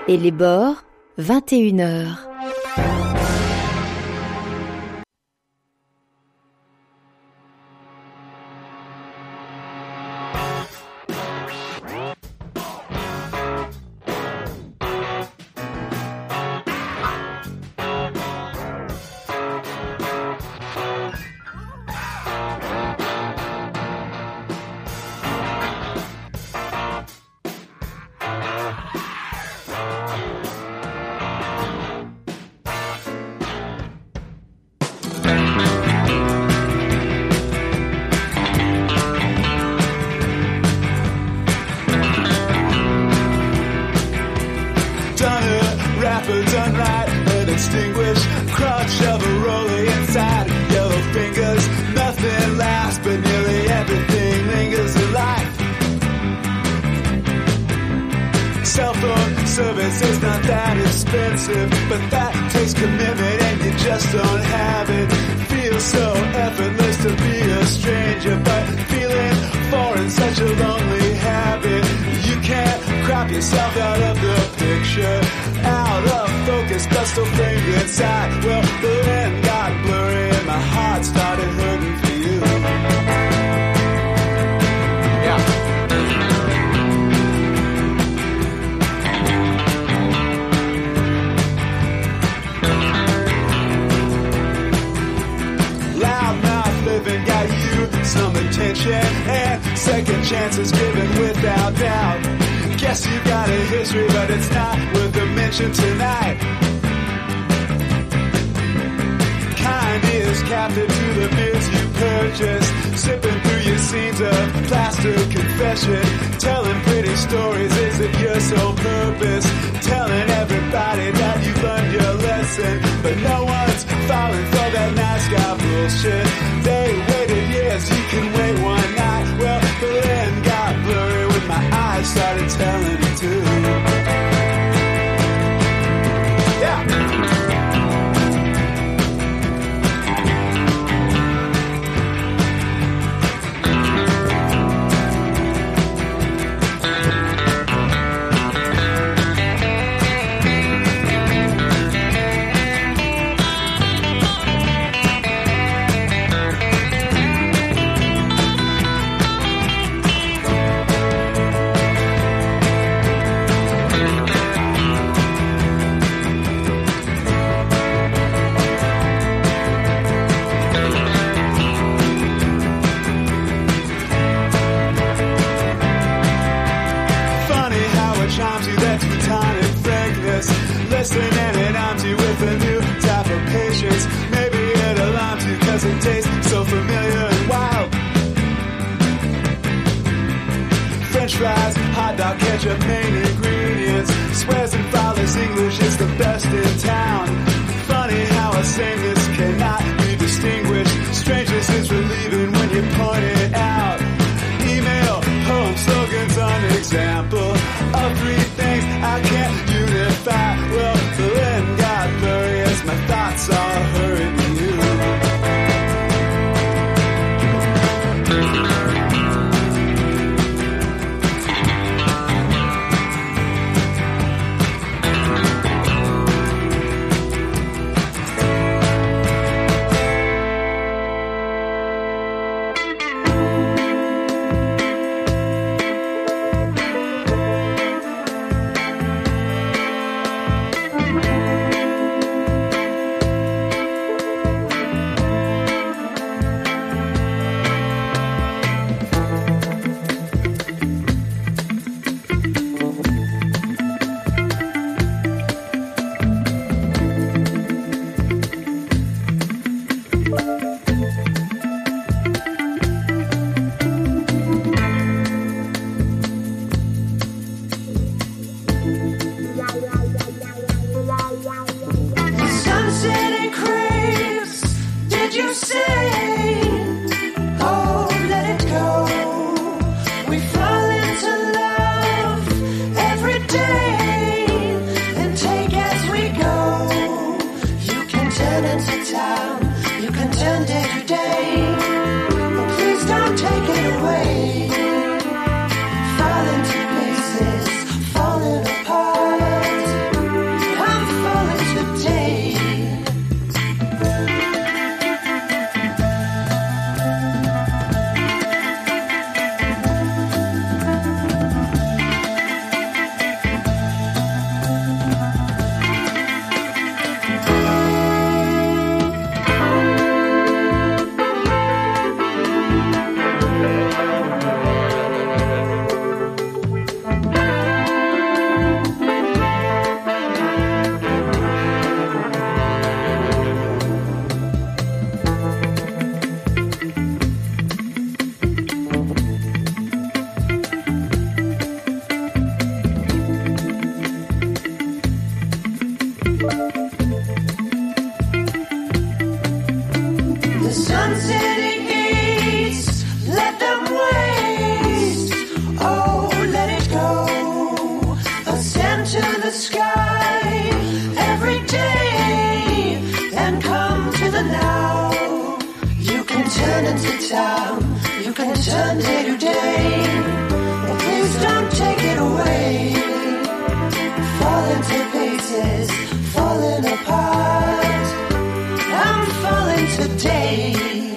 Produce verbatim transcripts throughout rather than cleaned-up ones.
Et les bords, vingt et une heures. the sky every day, then come to the now. You can turn into town, you can turn day to day, but please don't take it away. Fall into pieces, falling apart, I'm falling today.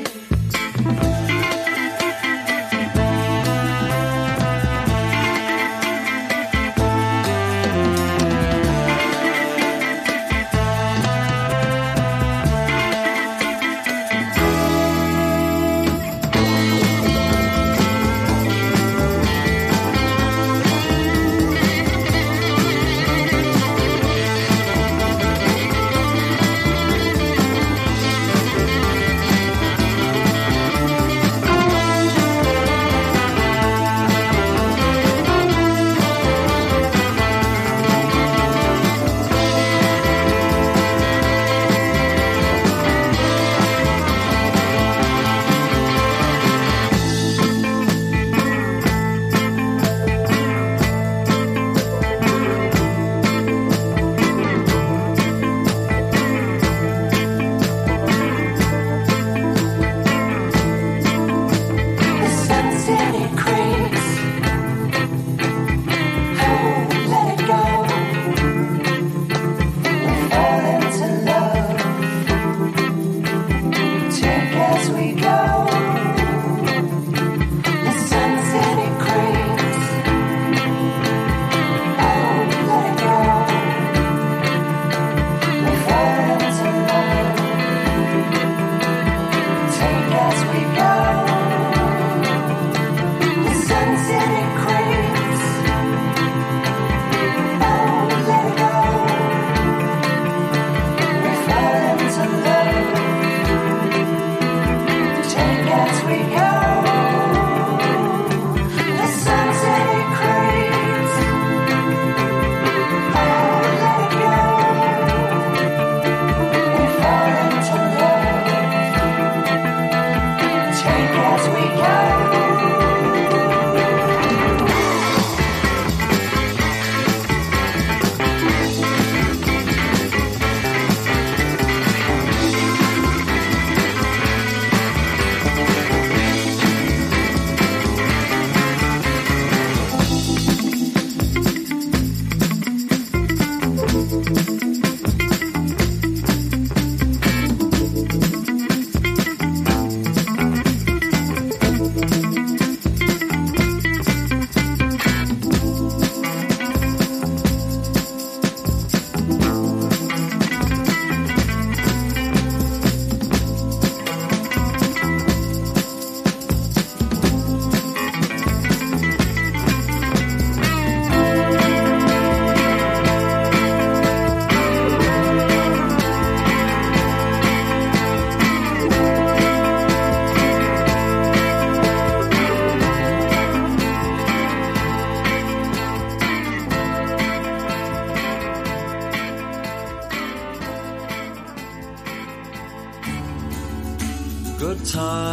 Good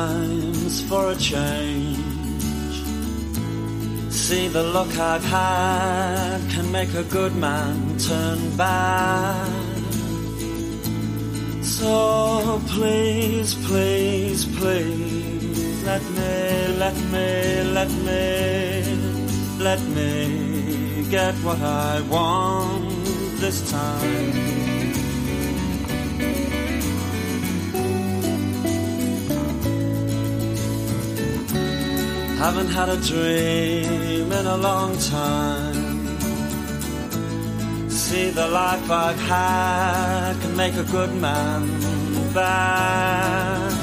times for a change. See, the luck I've had can make a good man turn bad. So please, please, please, let me, let me, let me, let me get what I want this time. Haven't had a dream in a long time. See, the life I've had can make a good man bad.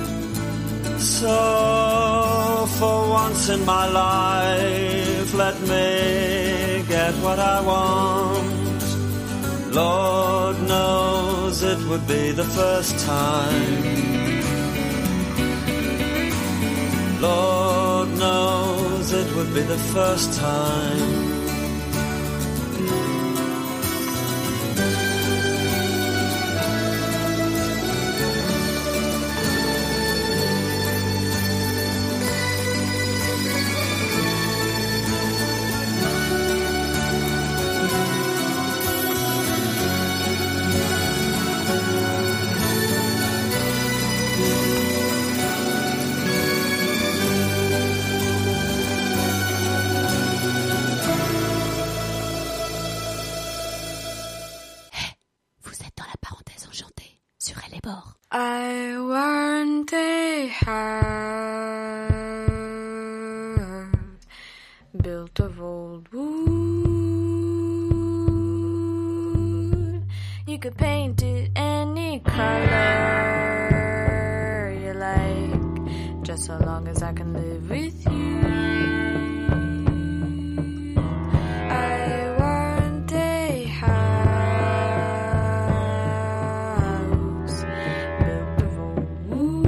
So for once in my life, let me get what I want. Lord knows it would be the first time. Lord knows it would be the first time. house built of old wood. You could paint it any color you like, just so long as I can live with you. I want a house built of old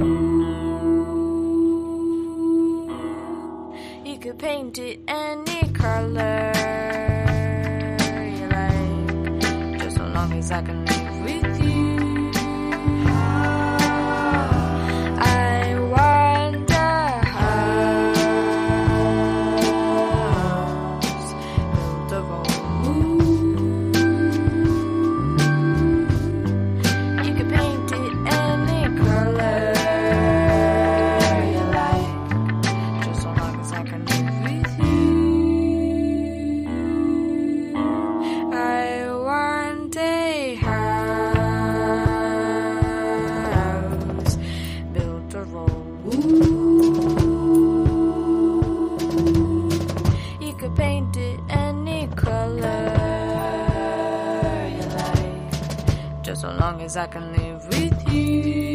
wood. You could paint it any color you like, just so long as I can live with you. I want a house built of old wood. You could paint it any color you like, just so long as I can live with you. I want a house built of old wood. You could paint it any color you like, just so long as I can live with you.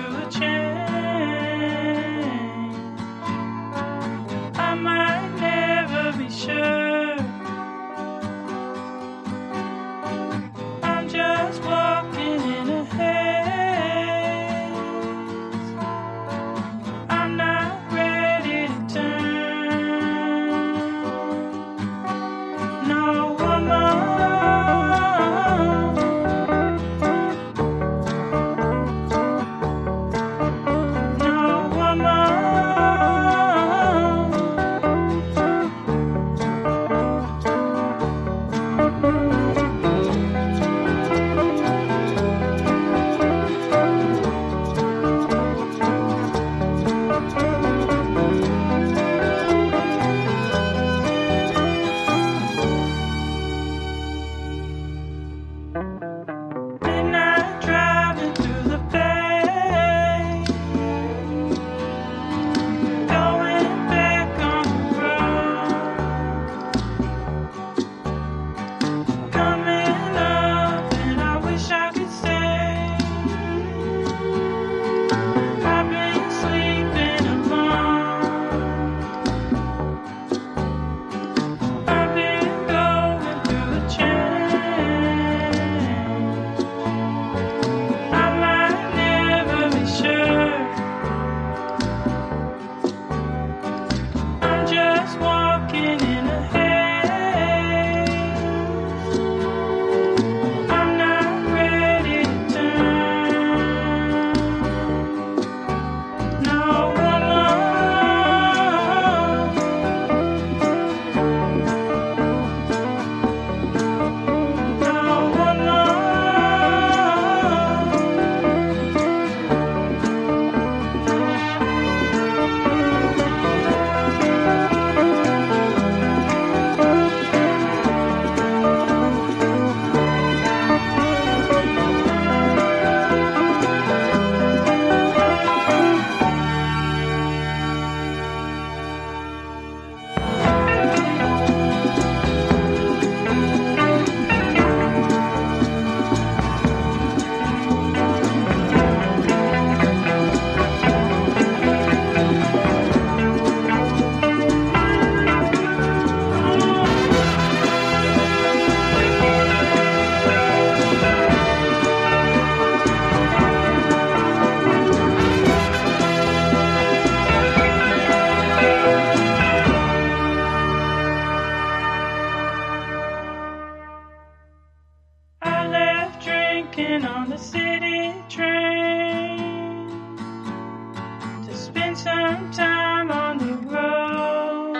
I might never spend some time on the road.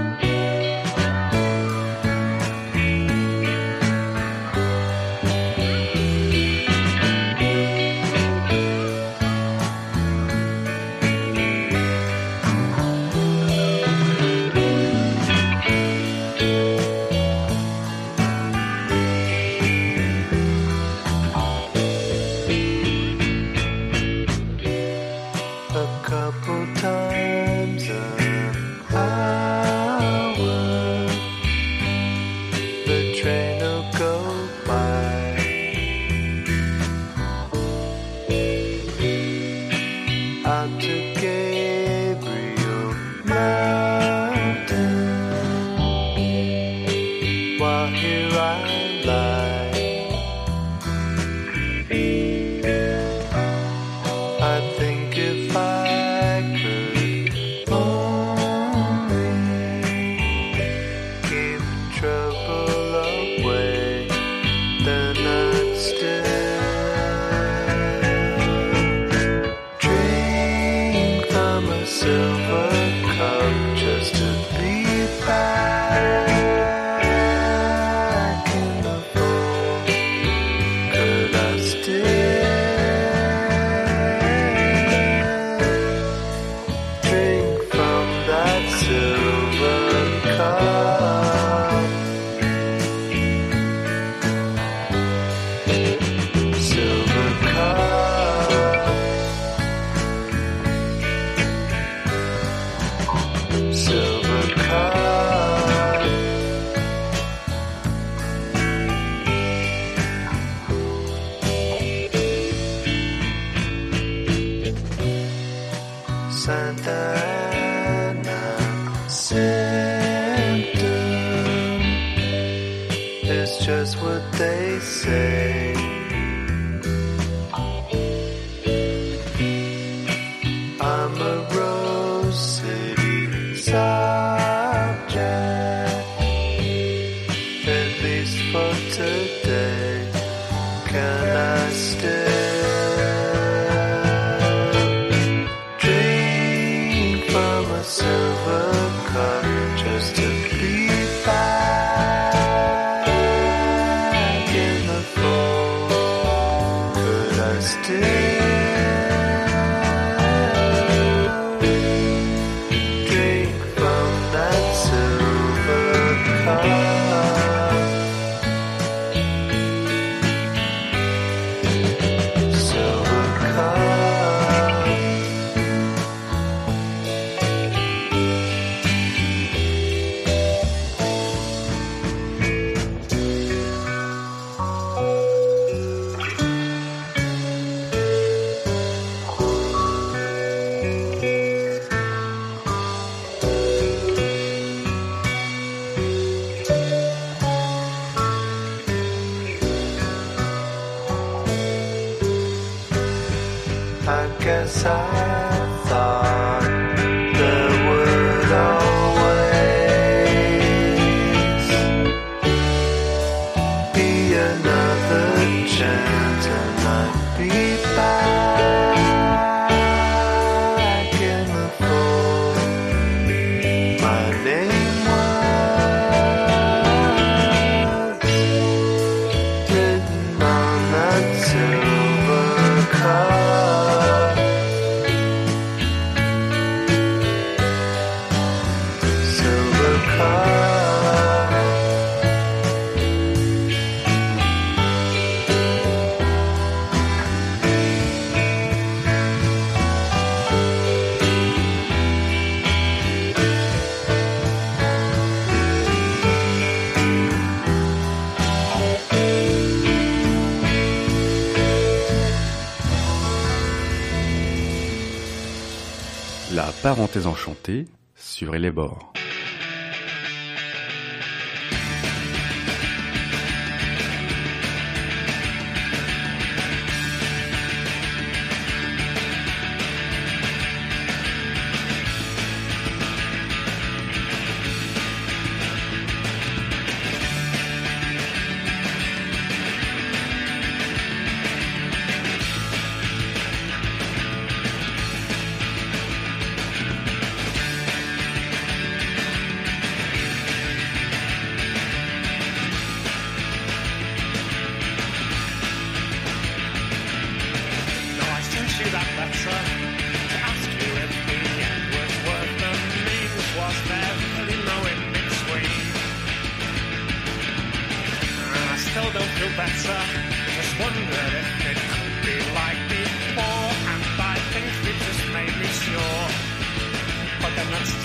La parenthèse enchantée sur les bords.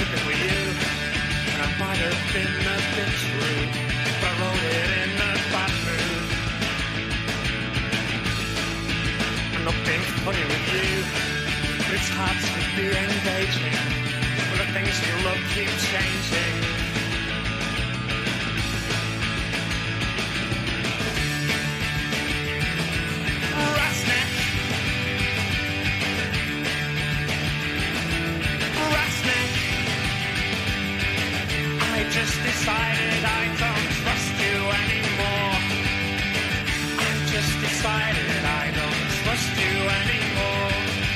have been with you, and I might have been a bit rude, but I wrote it in a bad mood. I'm not being funny with you, but it's hard to be engaging when the things you love keep changing. Rasnik, Rasnik, I just decided I don't trust you anymore. I just decided I don't trust you anymore.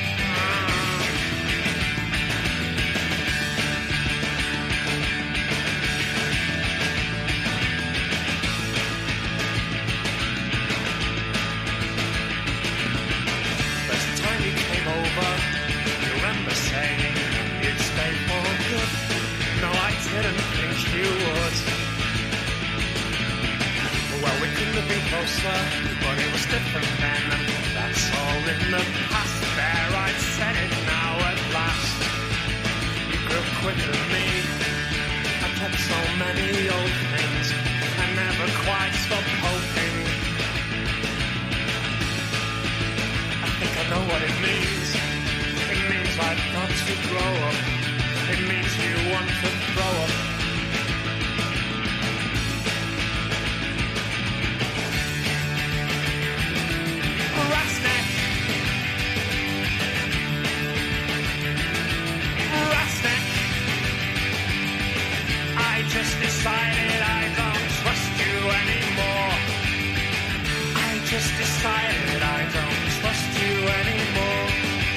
Didn't think you would. Well, we couldn't have been closer, but it was different then, and that's all in the past. There, I said it now at last. You grew up quicker than me. I kept so many old things, I never quite stopped hoping. I think I know what it means. It means I've got to grow up. It means you want to throw up. Rasnik, Rasnik, I just decided I don't trust you anymore. I just decided I don't trust you anymore.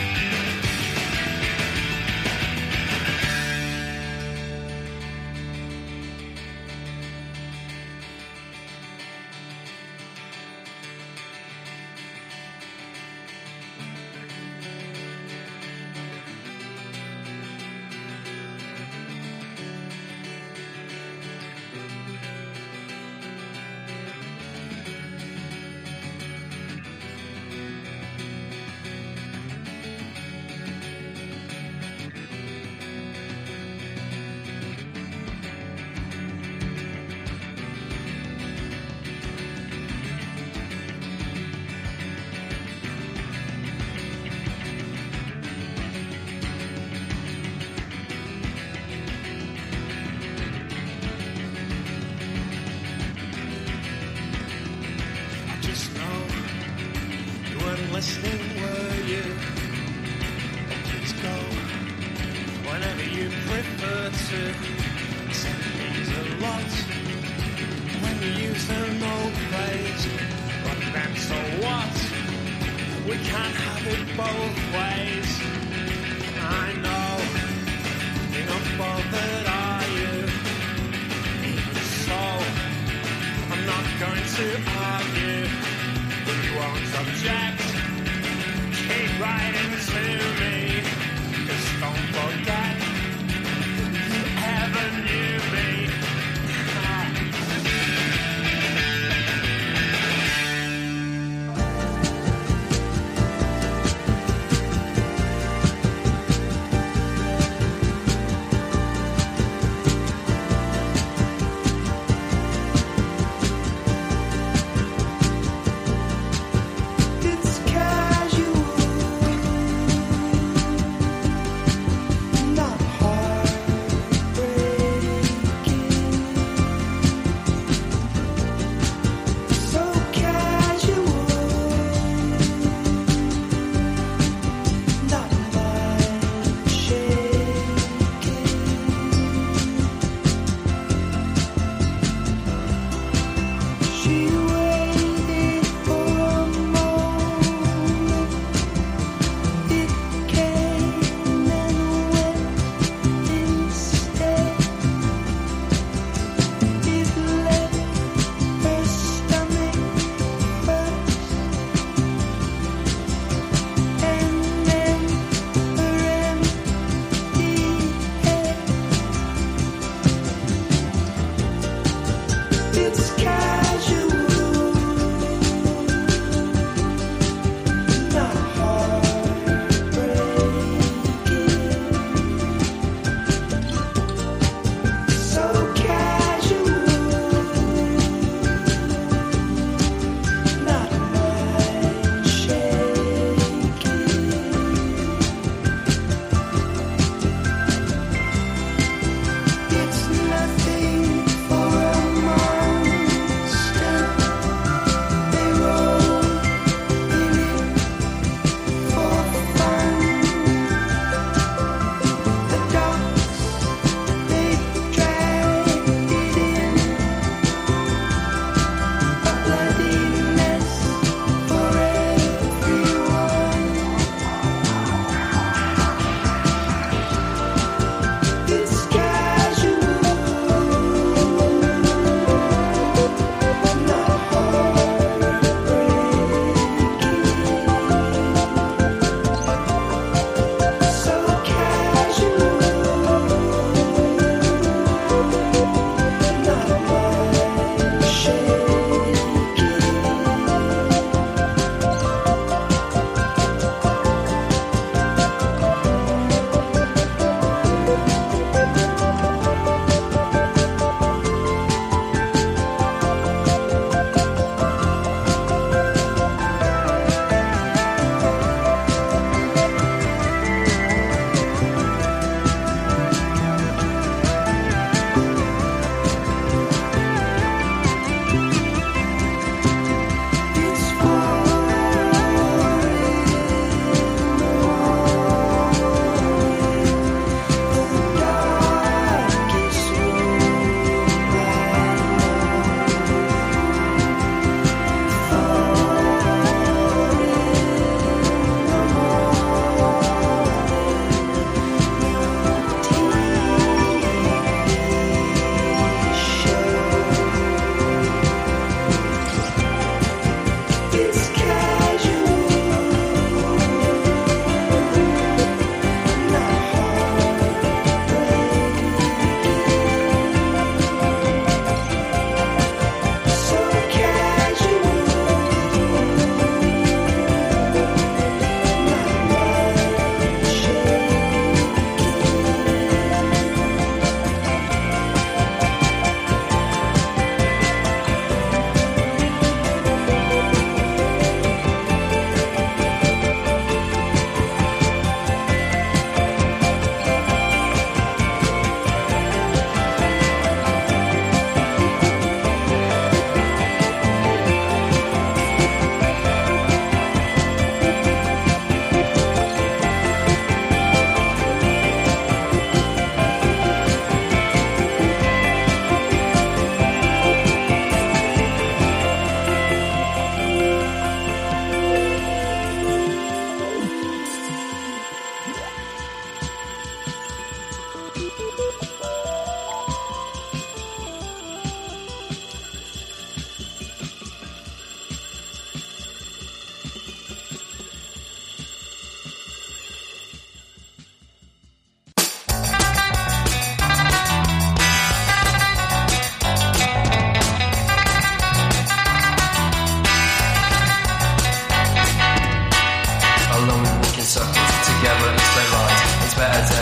Listening, were you? Please go whenever you prefer to. Send these a lot when you use them, no praise. But then so what? We can't have it both ways. I know you're not bothered, are you? Even so, I'm not going to argue. You won't object. Keep writing to me, 'cause don't forget you ever knew me.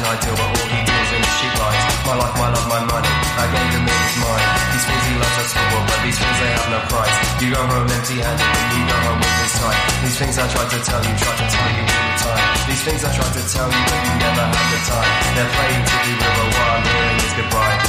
ideal, but all he deals in is cheap lies. My life, my love, my money, I gave him all his mine. These things he loves are simple, but these things they have no price. You go home empty-handed when you go home with his tight. These things I tried to tell you, tried to tell you all the time. These things I tried to tell you, but you never had the time. They're playing to be river while I'm hearing is goodbye.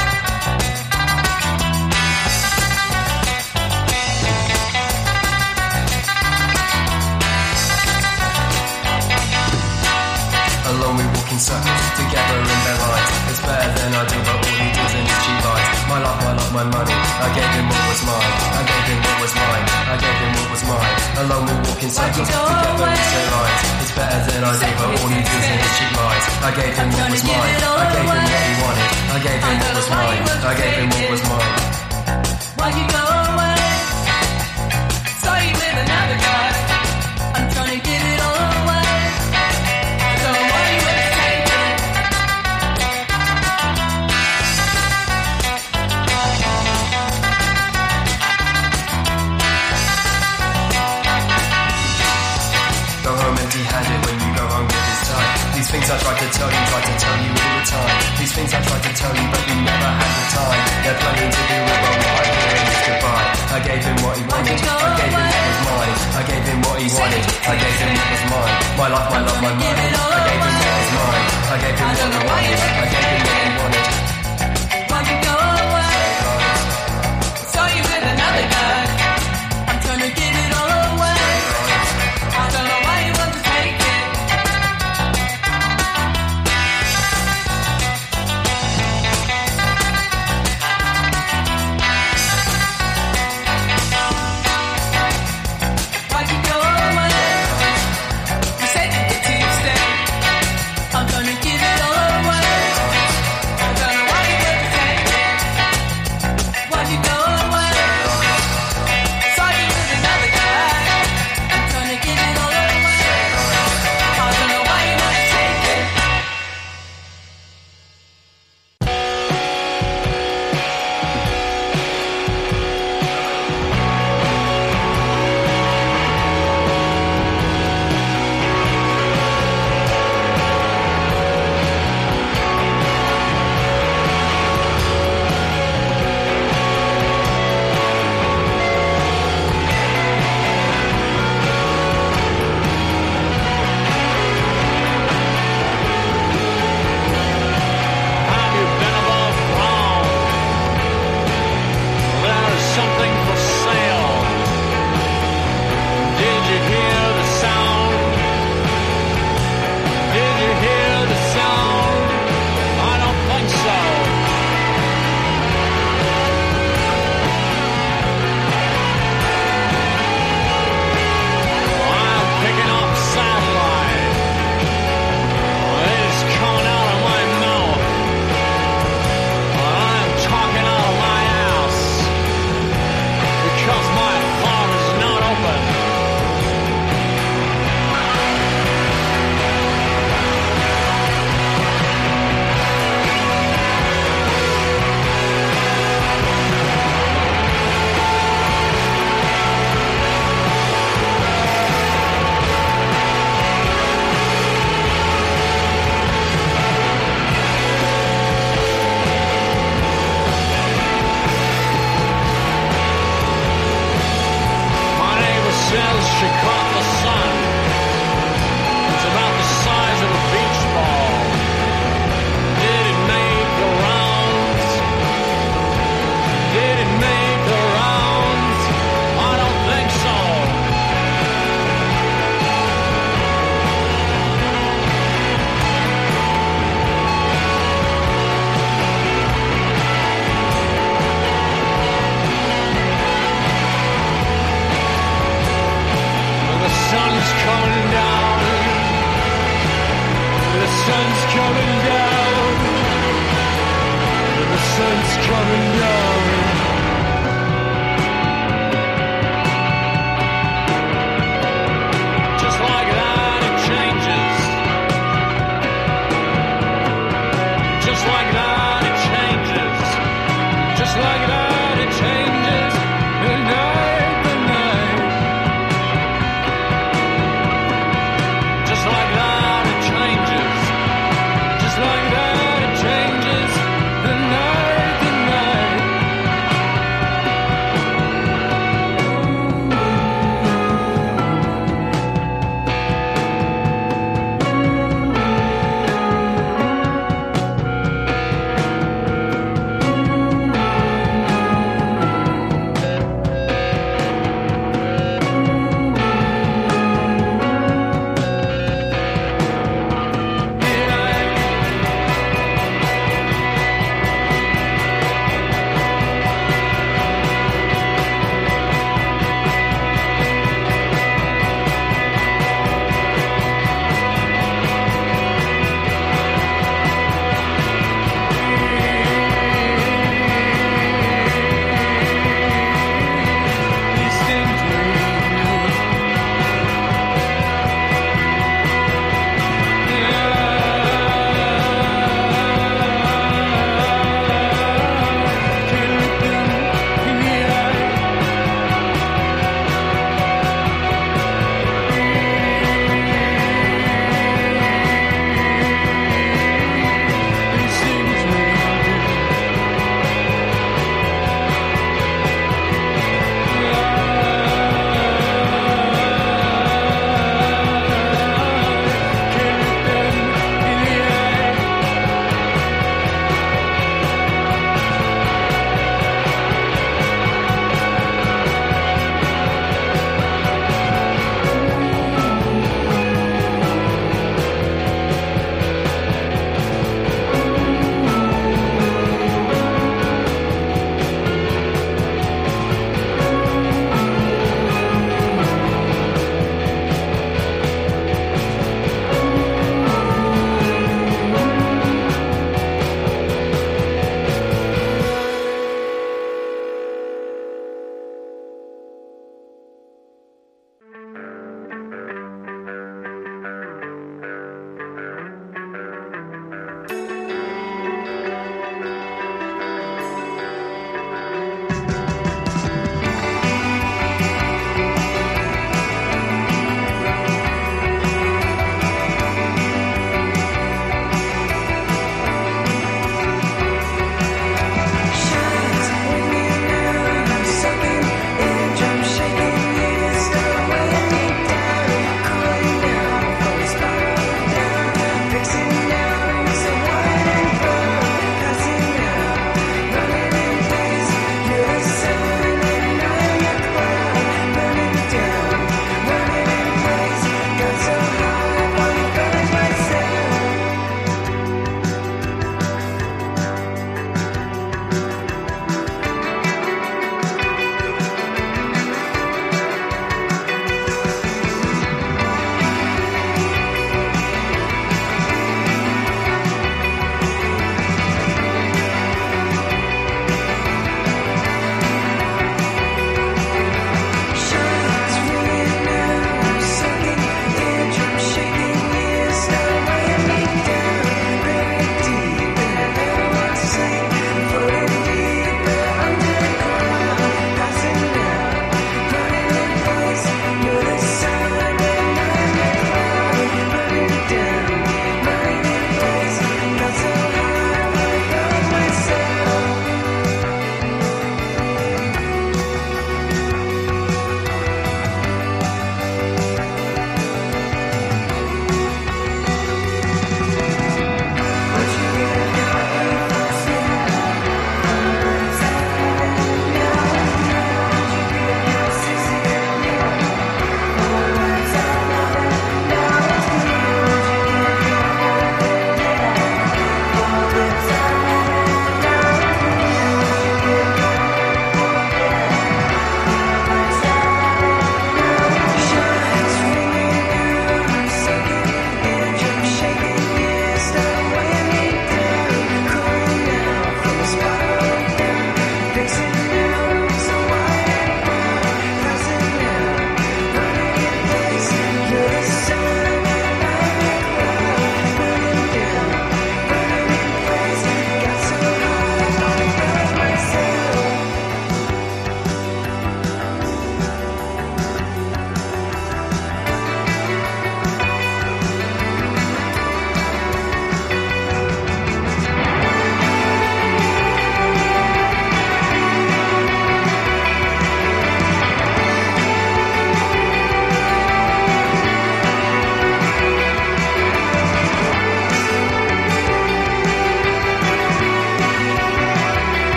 Alone we walk in circles, together in their lives. It's better than I do, but all he does in his cheap lies. My life, my love, my money, I gave him what was mine. I gave him what was mine, I gave him what was mine. Alone we walk in circles, together in their lives. It's better than I do, but all he does in his cheap lies. I gave him what was mine, I gave him what he wanted. I gave him what was mine, I gave him what was mine. Why'd you go away? Saw you with another guy. I'm trying to give it all away. Empty-handed when you go home with his time. These things I tried to tell you, tried to tell you all the time. These things I tried to tell you, but you never had the time. They're playing to be with him, what I hear is goodbye. I gave him what he wanted, I gave him what was mine. I gave him what he wanted, I gave him what was mine. My life, my love, my money, I gave him what was mine. I gave him what he wanted, I gave him what he wanted. Why'd you go away? Saw you with another guy. I'm trying to give it all away. I don't know why you want to take it. Why'd you go away? You said you were Tuesday. I'm gonna give it all away.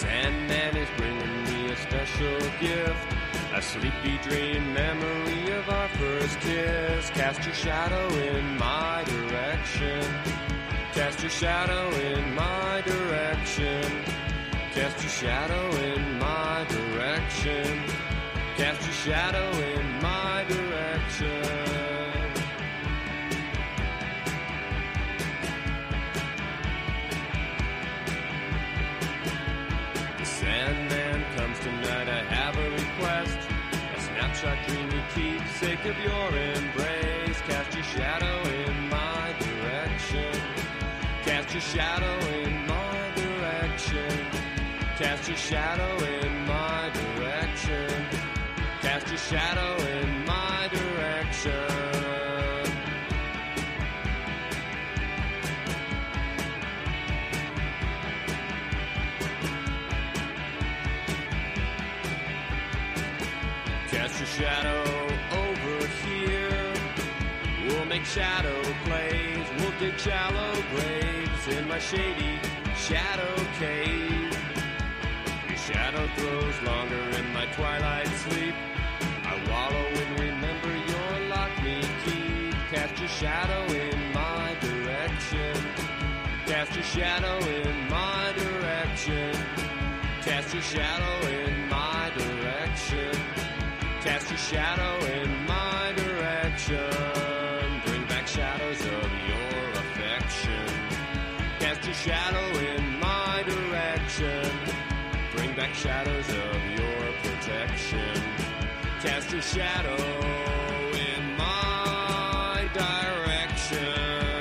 Sandman is bringing me a special gift, a sleepy dream memory of our first kiss. Cast your shadow in my direction. Cast your shadow in my direction. Cast your shadow in my direction. Cast your shadow in my direction. The Sandman comes tonight, I have a request. A snapshot dreamy keepsake of your embrace. Cast your shadow in my direction. Cast your shadow in my direction. Cast your shadow in my direction. Cast your shadow in my direction. Cast your shadow over here. We'll make shadow plays. We'll dig shallow graves in my shady shadow cave. Your shadow grows longer in my twilight sleep. I wallow and remember your lock me key. Cast your shadow in my direction. Cast your shadow in my direction. Cast your shadow in my direction. Cast your shadow in my direction. Bring back shadows of your affection. Cast your shadow in my direction. Bring back shadows of your protection. Cast your shadow in my direction.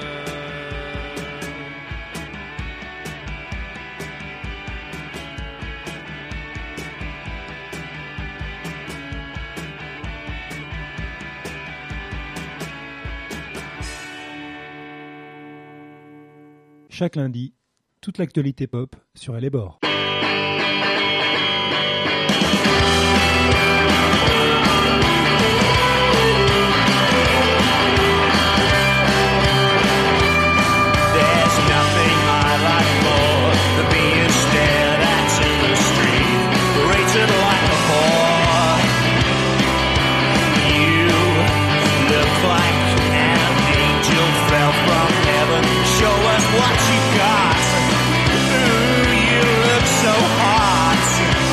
Chaque lundi, toute l'actualité pop sur Elle est Bord. What you got? Ooh, you look so hot.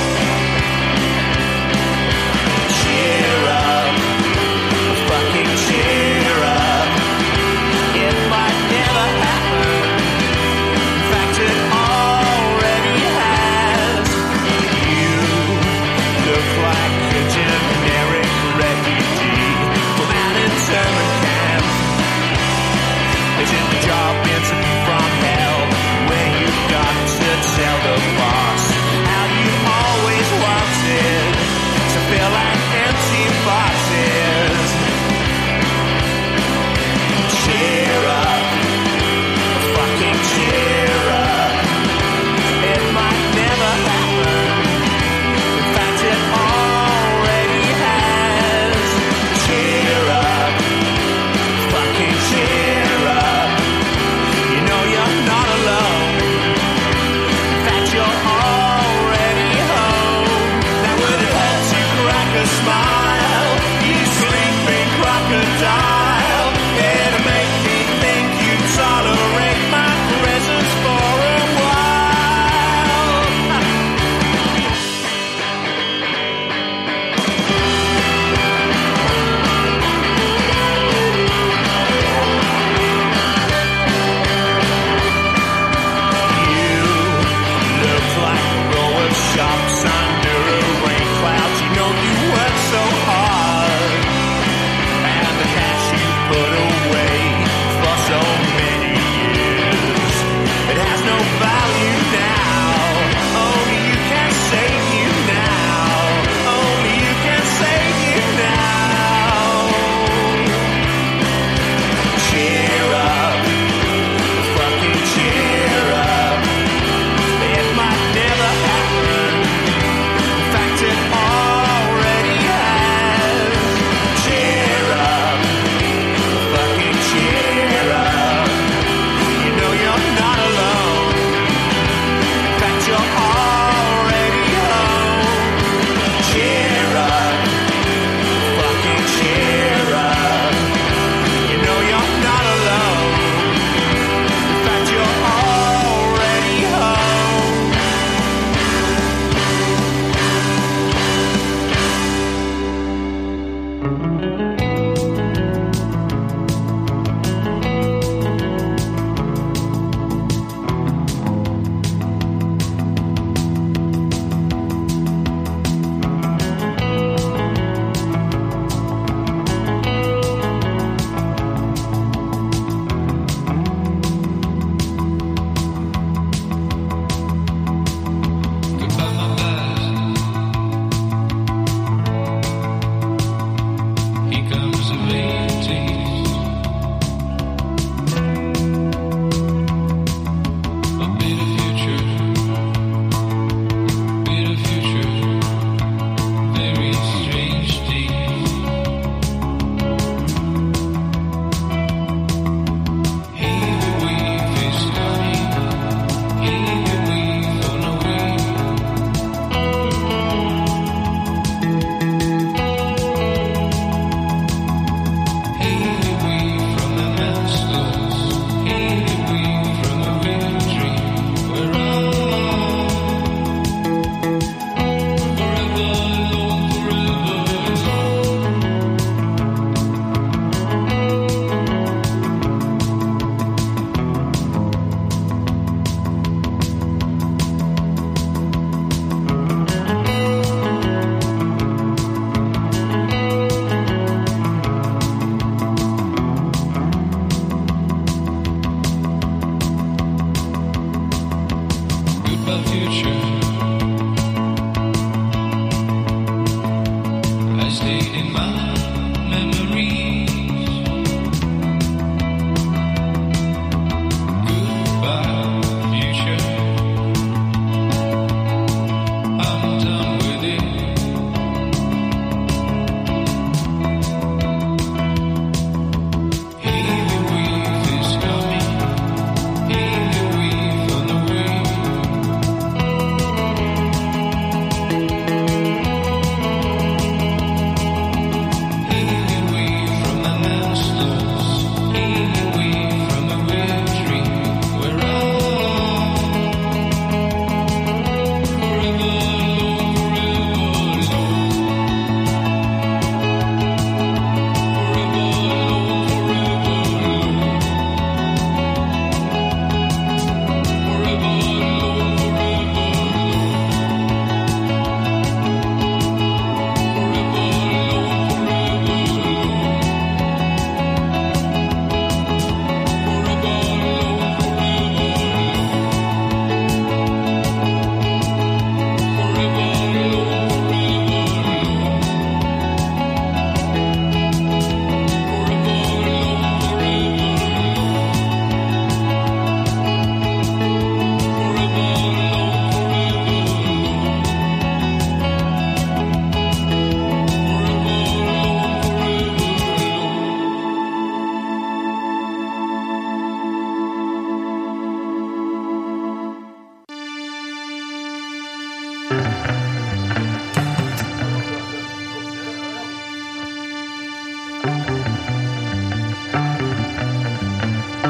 Cheer up, fucking cheer up. It might never happen. In fact, it already has. You look like a generic refugee from an internment camp. Isn't the job interview from hell, where you've got to tell the boss how you always wanted to fill out empty boxes? Cheer up, fucking cheer up. It might never happen. In fact, it already has. Cheer up, fucking cheer up.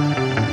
Thank